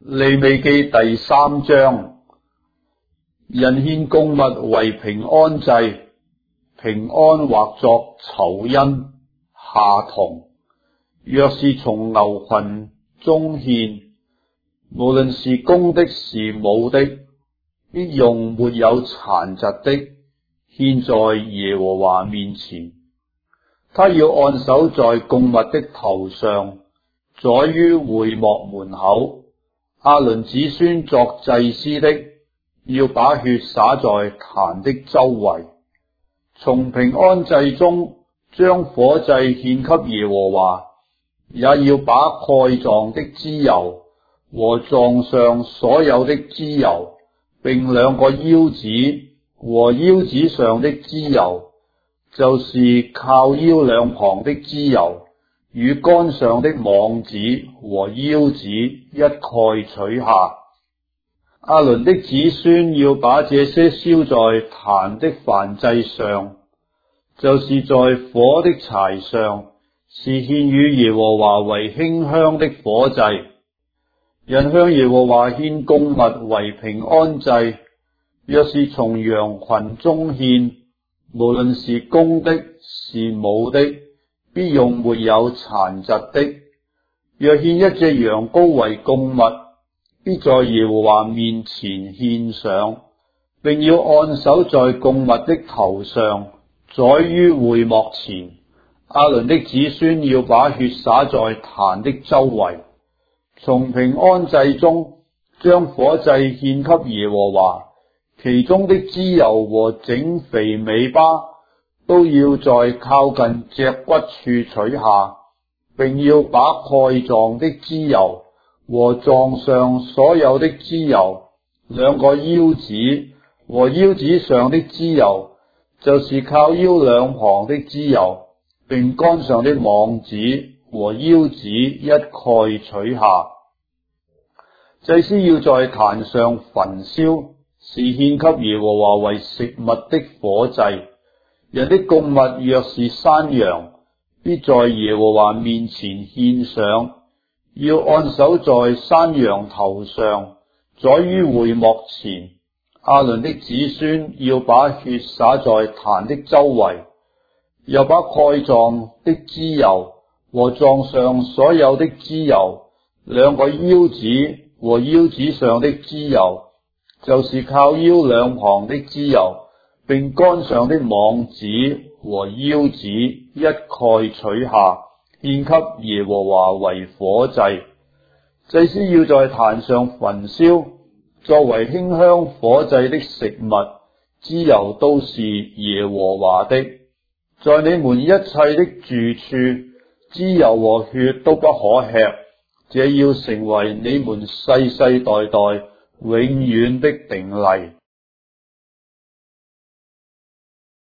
利未記第3章，人獻供物為平安祭，平安或作酬恩、下同。若是從牛群中獻，無論是公的是母的，必用沒有殘疾的，獻在耶和華面前。他要按手在供物的頭上，宰於會幕門口。亞倫子孫作祭司的，要把血灑在壇的周圍。從平安祭中將火祭獻給耶和華，也要把蓋狀的脂油和狀上所有的脂油，並2個腰子和腰子上的脂油，就是靠腰兩旁的脂油，與竿上的網子和腰子一概取下。亞倫的子孫要把這些燒在壇的燔祭上，就是在火的柴上，是獻與耶和華為馨香的火祭。人向耶和華獻供物為平安祭，若是從羊群中獻，無論是公的是母的，必用沒有殘疾的。若獻一隻羊羔為供物，必在耶和華面前獻上，並要按手在供物的頭上，宰於會幕前。亞倫的子孫要把血灑在壇的周圍。從平安祭中將火祭獻給耶和華，其中的脂油和整肥尾巴都要在靠近脊骨處取下，並要把蓋狀的脂油和狀上所有的脂油，2個腰子和腰子上的脂油，就是靠腰兩旁的脂油，並竿上的網子和腰子一概取下。祭司要在壇上焚燒，是獻給耶和華為食物的火祭。人的供物若是山羊，必在耶和華面前獻上，要按手在山羊頭上，宰於會幕前。亞倫的子孫要把血灑在壇的周圍，又把蓋狀的脂油和狀上所有的脂油，2個腰子和腰子上的脂油，就是靠腰兩旁的脂油，並竿上的網子和腰子一概取下，獻給耶和華為火祭。祭司要在壇上焚燒，作為馨香火祭的食物，脂油都是耶和華的。在你們一切的住處，脂油和血都不可吃，這要成為你們世世代代永遠的定例。